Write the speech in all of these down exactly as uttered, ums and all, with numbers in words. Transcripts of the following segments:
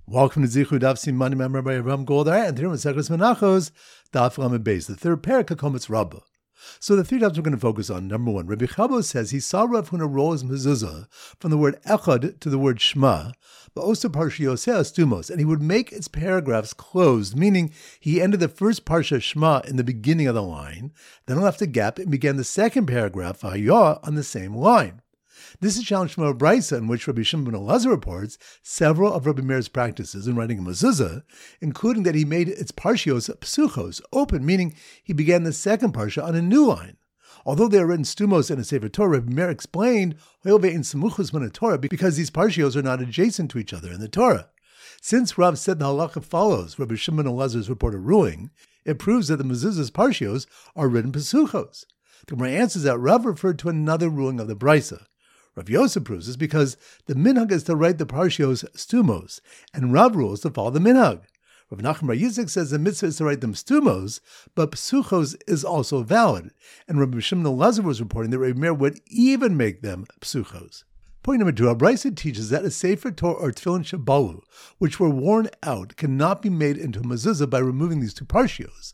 Welcome to Zichud Daf Siman Imam Rabbi Avraham Goldar, and today we're Masechus Menachos, Daf Lamed Beis, the third parak of Kometz Rabbah. So the three dafs we're going to focus on. Number one, Rabbi Chabos says he saw Rav Huna roll his mezuzah from the word echad to the word shema, but also parsha Yoseh Astumos, and he would make its paragraphs closed, meaning he ended the first parsha Shema in the beginning of the line, then left a gap and began the second paragraph Vayah on the same line. This is challenged from a brisa in which Rabbi Shimon ben Elazar reports several of Rabbi Meir's practices in writing a mezuzah, including that he made its parshios psuchos, open, meaning he began the second parsha on a new line. Although they are written stumos in a Sefer Torah, Rabbi Meir explained Torah because these parshios are not adjacent to each other in the Torah. Since Rav said the halacha follows Rabbi Shimon ben Elazar's reported ruling, it proves that the mezuzah's parshios are written psuchos. The Gemara answers that Rav referred to another ruling of the brisa. Rav Yosef proves this because the minhag is to write the parshios stumos, and Rav rules to follow the minhag. Rav Nachman Bar Yitzchak says the mitzvah is to write them stumos, but psuchos is also valid, and Rabbi Shimon Elazar was reporting that Rabbi Meir would even make them psuchos. Point number two, our brisa teaches that a Sefer Torah or Tefillin Shabalu, which were worn out, cannot be made into a mezuzah by removing these two parshios.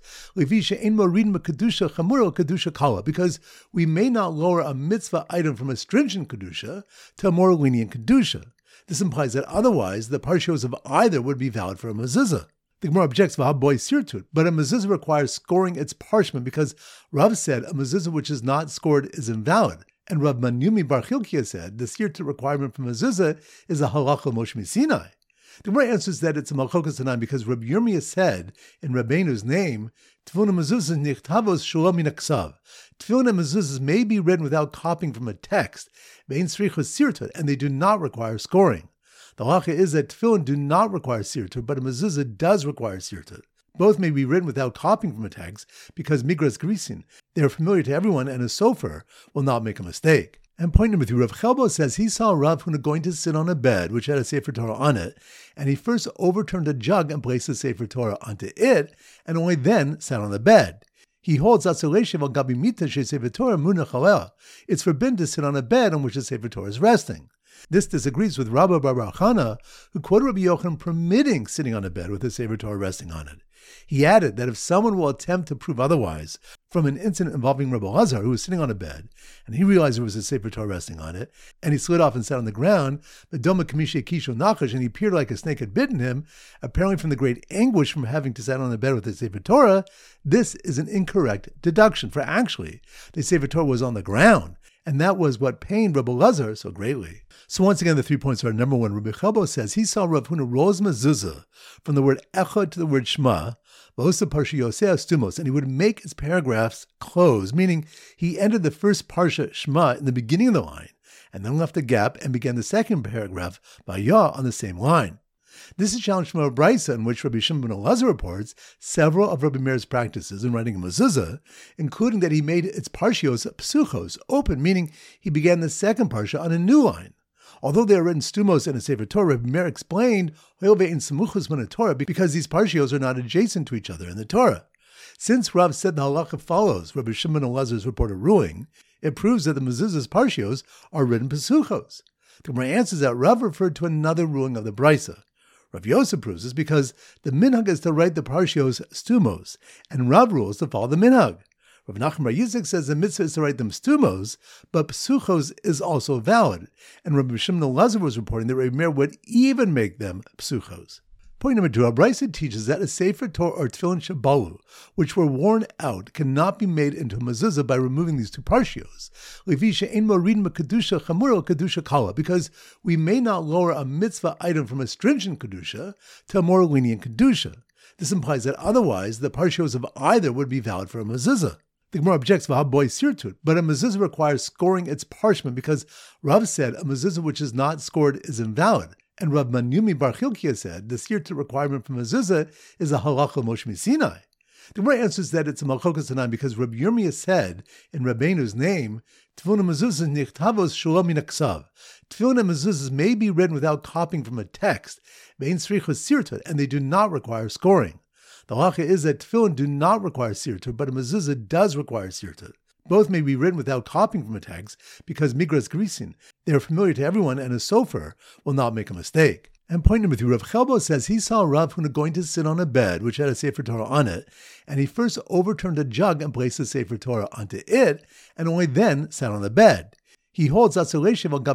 Because we may not lower a mitzvah item from a stringent kedusha to a more lenient kedusha. This implies that otherwise the parshios of either would be valid for a mezuzah. The Gemara objects for boy sirtut, but a mezuzah requires scoring its parchment because Rav said a mezuzah which is not scored is invalid. And Rav Manyumi Bar Chilkiah said the sirtut requirement for mezuzah is a halacha Moshe Sinai. The Gemara answers that it's a malchokas tanan because Rabbi Yirmiyah said in Rabbeinu's name, Tefillin mezuzahs nichtavos shulo min haksav. Tefillin and mezuzahs may be written without copying from a text, vein srichos sirtut, and they do not require scoring. The halacha is that tefillin do not require sirtut, but a mezuzah does require sirtut. Both may be written without copying from a text because migras grisin. They are familiar to everyone, and a sofer will not make a mistake. And point number three, Rav Chelbo says he saw Rav Huna going to sit on a bed which had a Sefer Torah on it, and he first overturned a jug and placed the Sefer Torah onto it, and only then sat on the bed. He holds it's forbidden to sit on a bed on which the Sefer Torah is resting. This disagrees with Rabbi Bar Bar Chana, who quoted Rabbi Yochanan permitting sitting on a bed with the Sefer Torah resting on it. He added that if someone will attempt to prove otherwise from an incident involving Rabbi Lazar, who was sitting on a bed, and he realized there was a Sefer Torah resting on it, and he slid off and sat on the ground, and he appeared like a snake had bitten him, apparently from the great anguish from having to sit on the bed with the Sefer Torah, this is an incorrect deduction, for actually, the Sefer Torah was on the ground, and that was what pained Rabbi Lazar so greatly. So once again, the three points are: number one, Rabbi Chelbo says he saw Rav Huna roll his mezuzah from the word echad to the word shema, v'osa parsha Yoseh Astumos, and he would make his paragraphs close, meaning he ended the first parsha Shema in the beginning of the line, and then left a gap and began the second paragraph Vayah on the same line. This is challenged from a brisa in which Rabbi Shimon ben Elazar reports several of Rabbi Meir's practices in writing a mezuzah, including that he made its parshios psuchos, open, meaning he began the second parsha on a new line. Although they are written stumos in a Sefer Torah, Rabbi Meir explained because these parshios are not adjacent to each other in the Torah. Since Rav said the halacha follows Rabbi Shimon ben Elazar's reported ruling, it proves that the mezuzah's parshios are written psuchos. The Gemara answers that Rav referred to another ruling of the brisa. Rav Yosef proves this because the minhag is to write the parshios stumos, and Rav rules to follow the minhag. Rav Nachman Bar Yitzchak says the mitzvah is to write them stumos, but psuchos is also valid, and Rabbi Shimon Elazar was reporting that Rabbi Meir would even make them psuchos. Point number two, our brisa teaches that a Sefer Torah or Tefillin Shabalu, which were worn out, cannot be made into a mezuzah by removing these two parshios. Because we may not lower a mitzvah item from a stringent kedusha to a more lenient kedusha. This implies that otherwise the parshios of either would be valid for a mezuzah. The Gemara objects for boy sirtut, but a mezuzah requires scoring its parchment because Rav said a mezuzah which is not scored is invalid. And Rav Manyumi Bar Chilkiah said the sirtut requirement for mezuzah is a halacha Moshe Sinai. The Gemara answers that it's a malchokas tanan because Rabbi Yirmiyah said in Rabbeinu's name, Tefillin mezuzahs nichtavos shulo min haksav. Tefillin and mezuzahs may be written without copying from a text, vein srichos sirtut, and they do not require scoring. The halacha is that tefillin do not require sirtut, but a mezuzah does require sirtut. Both may be written without copying from a text because migras grisin. They are familiar to everyone, and a sofer will not make a mistake. And point number three, Rav Chelbo says he saw Rav Huna going to sit on a bed which had a Sefer Torah on it, and he first overturned a jug and placed the Sefer Torah onto it, and only then sat on the bed. He holds it's forbidden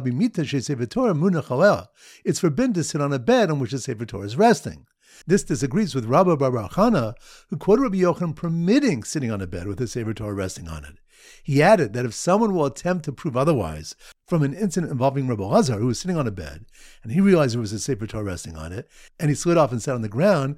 to sit on a bed on which the Sefer Torah is resting. This disagrees with Rabba bar bar Chana, who quoted Rabbi Yochanan permitting sitting on a bed with the Sefer Torah resting on it. He added that if someone will attempt to prove otherwise from an incident involving Rabbi Lazar, who was sitting on a bed, and he realized there was a Sefer Torah resting on it, and he slid off and sat on the ground,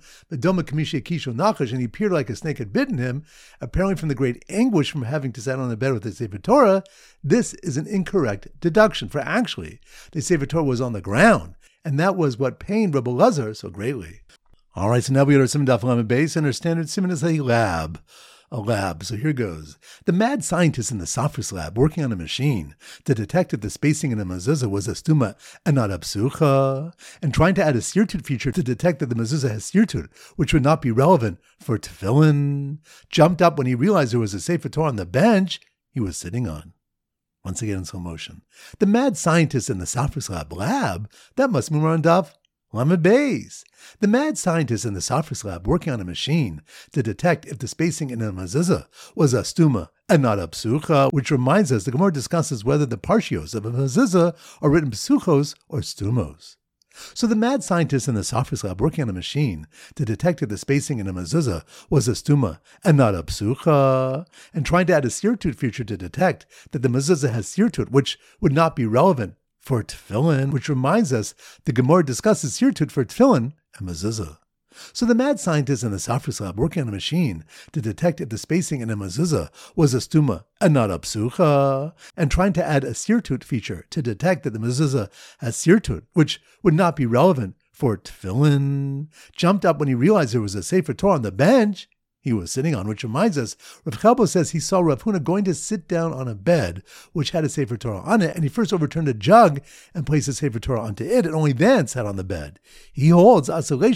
and he appeared like a snake had bitten him, apparently from the great anguish from having to sit on the bed with the Sefer Torah, this is an incorrect deduction, for actually, the Sefer Torah was on the ground, and that was what pained Rabbi Lazar so greatly. All right, so now we go to Siman Daf Lamed Beis, and our standard Siman is a lab. A lab. So here goes. The mad scientist in the Safris lab working on a machine to detect if the spacing in a mezuzah was a stuma and not a psucha, and trying to add a sirtut feature to detect that the mezuzah has sirtut, which would not be relevant for tefillin, jumped up when he realized there was a Sefer Torah on the bench he was sitting on. Once again in slow motion. The mad scientist in the Safris lab lab, that must mean we're on Daf Lamed Beis. The mad scientist in the Safris lab working on a machine to detect if the spacing in a mezuzah was a stuma and not a psucha, which reminds us the Gemara discusses whether the parshios of a mezuzah are written psuchos or stumos. So the mad scientist in the Safris lab working on a machine to detect if the spacing in a mezuzah was a stuma and not a psucha, and trying to add a sirtut feature to detect that the mezuzah has sirtut, which would not be relevant for tefillin, which reminds us the Gemara discusses sirtut for tefillin and mezuzah. So the mad scientist in the Safris lab working on a machine to detect if the spacing in a mezuzah was a stuma and not a psucha, and trying to add a sirtut feature to detect that the mezuzah has sirtut, which would not be relevant for tefillin, jumped up when he realized there was a Sefer Torah on the bench he was sitting on, which reminds us, Rav Chelbo says he saw Rav Huna going to sit down on a bed which had a Sefer Torah on it, and he first overturned a jug and placed the Sefer Torah onto it, and only then sat on the bed. He holds it's forbidden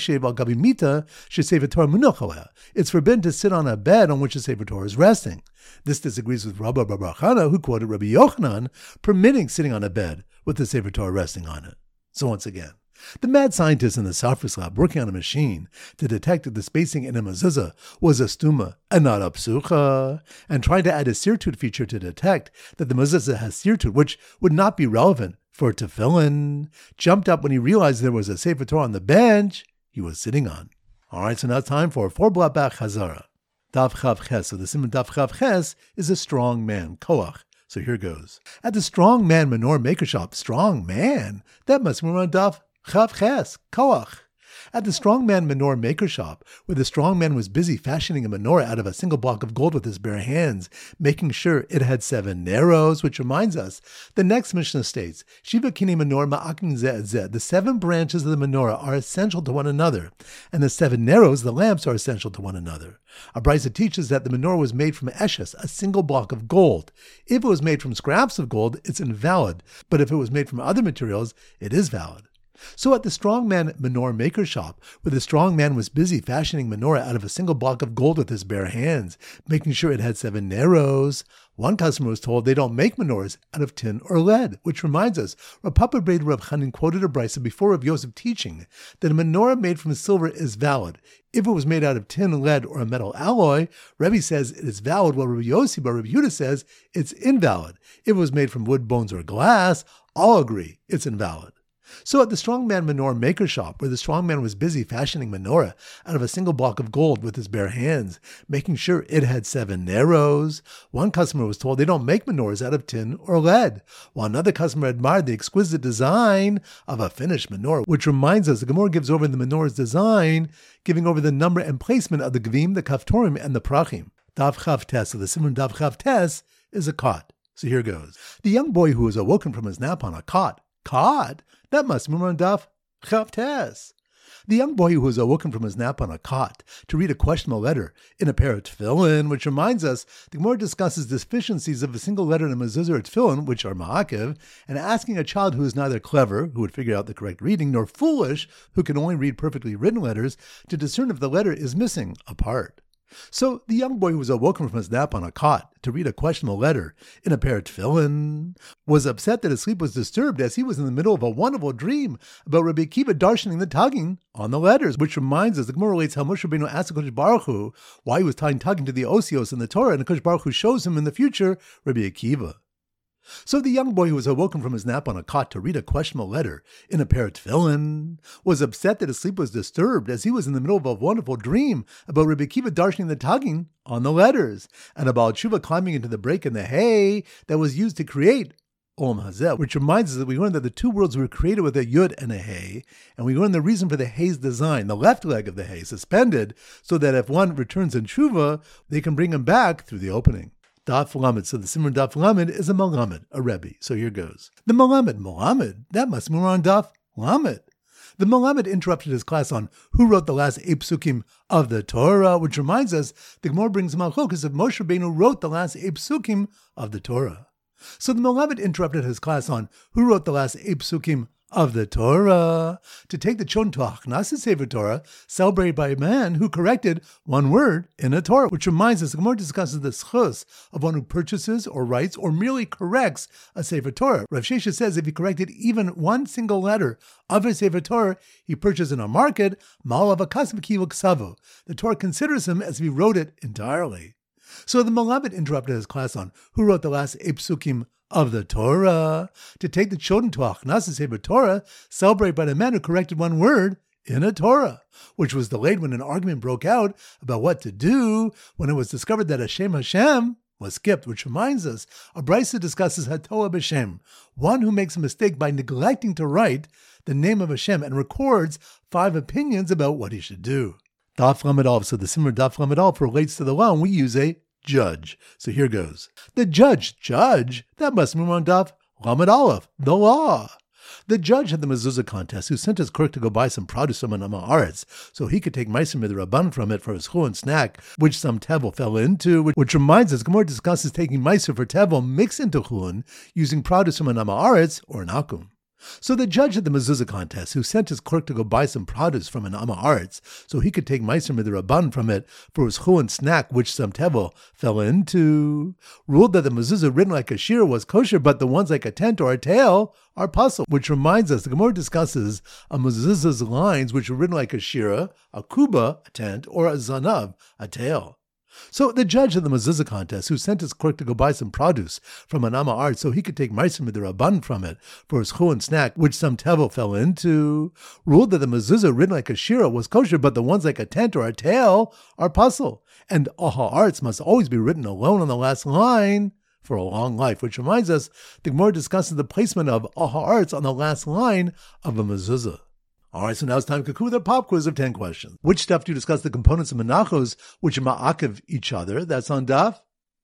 to sit on a bed on which the Sefer Torah is resting. This disagrees with Rabba bar bar Chana, who quoted Rabbi Yochanan permitting sitting on a bed with the Sefer Torah resting on it. So once again, the mad scientist in the Safris lab working on a machine to detect if the spacing in a mezuzah was a stuma and not a psucha, and trying to add a sirtut feature to detect that the mezuzah has sirtut, which would not be relevant for tefillin, jumped up when he realized there was a Sefer Torah on the bench he was sitting on. All right, so now it's time for four blot back Chazara. Daf Chav Ches. So the Siman Daf Chav Ches is a strong man, koach. So here goes. At the strong man menorah maker shop, strong man? That must be on Daf Chav Ches, koach. At the strongman menorah maker shop, where the strongman was busy fashioning a menorah out of a single block of gold with his bare hands, making sure it had seven narrows, which reminds us, the next Mishnah states, Shiva kine menorah ma'akin zeh zeh. The seven branches of the menorah are essential to one another, and the seven narrows, the lamps, are essential to one another. Our Brisa teaches that the menorah was made from eshes, a single block of gold. If it was made from scraps of gold, it's invalid, but if it was made from other materials, it is valid. So at the strongman menorah maker shop, where the strong man was busy fashioning menorah out of a single block of gold with his bare hands, making sure it had seven narrows, one customer was told they don't make menorahs out of tin or lead, which reminds us, Rav Papa Breder Rav Chanin quoted a brisa before Rav Yosef teaching that a menorah made from silver is valid. If it was made out of tin, lead, or a metal alloy, Rebbe says it is valid, while Rav Yossi Bar Rav Yehuda says it's invalid. If it was made from wood, bones, or glass, all agree it's invalid. So at the strongman menorah maker shop, where the strongman was busy fashioning menorah out of a single block of gold with his bare hands, making sure it had seven narrows, one customer was told they don't make menorahs out of tin or lead, while another customer admired the exquisite design of a finished menorah, which reminds us the Gemara gives over the menorah's design, giving over the number and placement of the gvim, the kaftorim, and the prachim. Daf Chav Tes, so the Siman Daf Chav Tes is a cot. So here goes. The young boy who was awoken from his nap on a cot. Cot? That must be on Daf Chav Tes. The young boy who was awoken from his nap on a cot to read a questionable letter in a pair of tefillin, which reminds us the Gemara discusses deficiencies of a single letter in a mezuzah or tefillin, which are ma'akev, and asking a child who is neither clever, who would figure out the correct reading, nor foolish, who can only read perfectly written letters, to discern if the letter is missing a part. So the young boy who was awoken from his nap on a cot to read a questionable letter in a pair of tefillin was upset that his sleep was disturbed as he was in the middle of a wonderful dream about Rabbi Akiva darshaning the tugging on the letters, which reminds us, the Gemara relates how Moshe Rabbeinu asked HaKadosh Baruch Hu why he was tying tugging to the osios in the Torah, and HaKadosh Baruch Hu shows him in the future Rabbi Akiva. So the young boy who was awoken from his nap on a cot to read a questionable letter in a pair of tefillin was upset that his sleep was disturbed as he was in the middle of a wonderful dream about Rabbi Akiva darshaning the tugging on the letters, and about Tshuva climbing into the break in the hay that was used to create Olam Hazeh, which reminds us that we learned that the two worlds were created with a yud and a hay, and we learned the reason for the hay's design, the left leg of the hay suspended, so that if one returns in Tshuva, they can bring him back through the opening. Daf Lamed. So the Simran Daf Lamed is a Malamed, a Rebbe. So here goes. The Malamed, Malamed, that must be on Daf Lamed. The Malamed interrupted his class on who wrote the last eight psukim of the Torah, which reminds us the Gemara brings Malchokes of Moshe Rabbeinu wrote the last eight psukim of the Torah. So the Malamed interrupted his class on who wrote the last eight psukim of the Torah to take the children to a Hachnas Sefer Torah, celebrated by a man who corrected one word in a Torah, which reminds us, the Gemara discusses the schus of one who purchases or writes or merely corrects a Sefer Torah. Rav Shesha says if he corrected even one single letter of a Sefer Torah he purchased in a market, Malav Akasv Kivu Ksavo. The Torah considers him as if he wrote it entirely. So the Malamed interrupted his class on who wrote the last eight psukim of the Torah to take the children to Hachnas Sefer Torah, celebrated by the man who corrected one word in a Torah, which was delayed when an argument broke out about what to do when it was discovered that Hashem Hashem was skipped, which reminds us, a Brisa discusses Hatoa B'Shem, one who makes a mistake by neglecting to write the name of Hashem and records five opinions about what he should do. Daf Lamed Aleph. So the Simmer Daf Lamed Aleph relates to the law, and we use a judge. So here goes. The judge, judge, that must mean on Daf Lamed Aleph, the law. The judge had the mezuzah contest who sent his clerk to go buy some produce from an Amaretz so he could take Meiser Midrabanan from it for his chulin snack, which some tevel fell into, which, which reminds us, Gemara discusses taking Meiser for tevel mixed into chulin using produce from an Amaretz or an akum. So the judge at the mezuzah contest, who sent his clerk to go buy some produce from an Amaretz so he could take Meiser Midrabanan from it for his chulin snack, which some tevel fell into, ruled that the mezuzah written like a shira was kosher, but the ones like a tent or a tail are puzzle, which reminds us, the Gemara discusses a mezuzah's lines which were written like a shira, a kuba, a tent, or a zanav, a tail. So the judge of the mezuzah contest, who sent his clerk to go buy some produce from an Amaretz so he could take Meiser Midrabanan from it for his chulin snack, which some tevel fell into, ruled that the mezuzah written like a shira was kosher, but the ones like a tent or a tail are puzzle, and Aha'arts must always be written alone on the last line for a long life, which reminds us, the Gemara discusses the placement of Aha'arts on the last line of a mezuzah. All right, so now it's time to conclude with a pop quiz of ten questions. Which stuff do you discuss the components of menachos which ma'akev each other? That's on Daf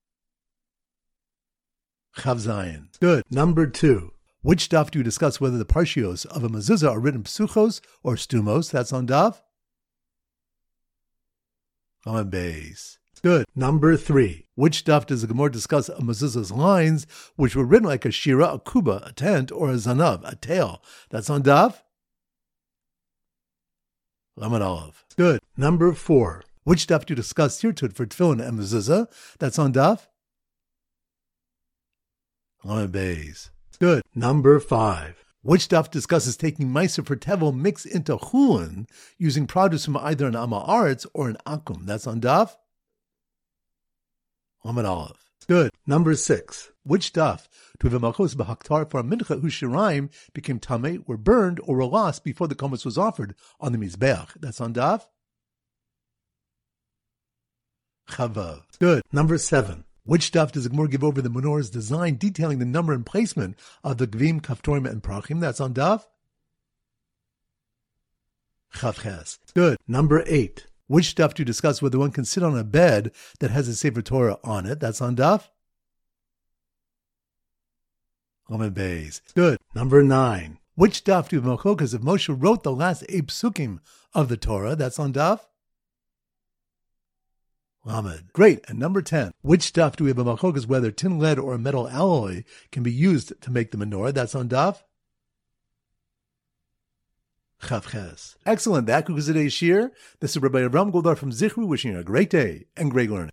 Chav Zayin. Good. Number two. Which stuff do you discuss whether the parshios of a mezuzah are written psuchos or stumos? That's on Daf on base. Good. Number three. Which stuff does the Gemara discuss a mezuzah's lines which were written like a shira, a kuba, a tent, or a zanav, a tail? That's on Daf Lamed Aleph. Good. Number four. Which stuff do you discuss tirtud for tefillin and mezuzah? That's on Daf Lamed Beis. Good. Number five. Which stuff discusses taking Meiser for tevel mixed into chulin using produce from either an Amaretz or an akum? That's on Daf Lamed Aleph. Good. Number six. Which stuff to have a malchus b'haktar for a mincha whose shiraim became tameh, were burned, or were lost before the komus was offered on the mizbeach? That's on Daf Chavav. Good. Number seven. Which stuff does the Gemara give over the menorah's design, detailing the number and placement of the gvim, kaftorim, and prachim? That's on Daf Chavches. Good. Number eight. Which stuff do you discuss whether one can sit on a bed that has a Sefer Torah on it? That's on Daf Lamed Beis. Good. Number nine. Which stuff do you have malchokas if Moshe wrote the last eight psukim of the Torah? That's on Daf Lamed. Great. And number ten. Which stuff do we have a malchokas whether tin, lead, or a metal alloy can be used to make the menorah? That's on Daf Chavches. Excellent. That concludes today's shir. This is Rabbi Avram Goldar from Zichru wishing you a great day and great learning.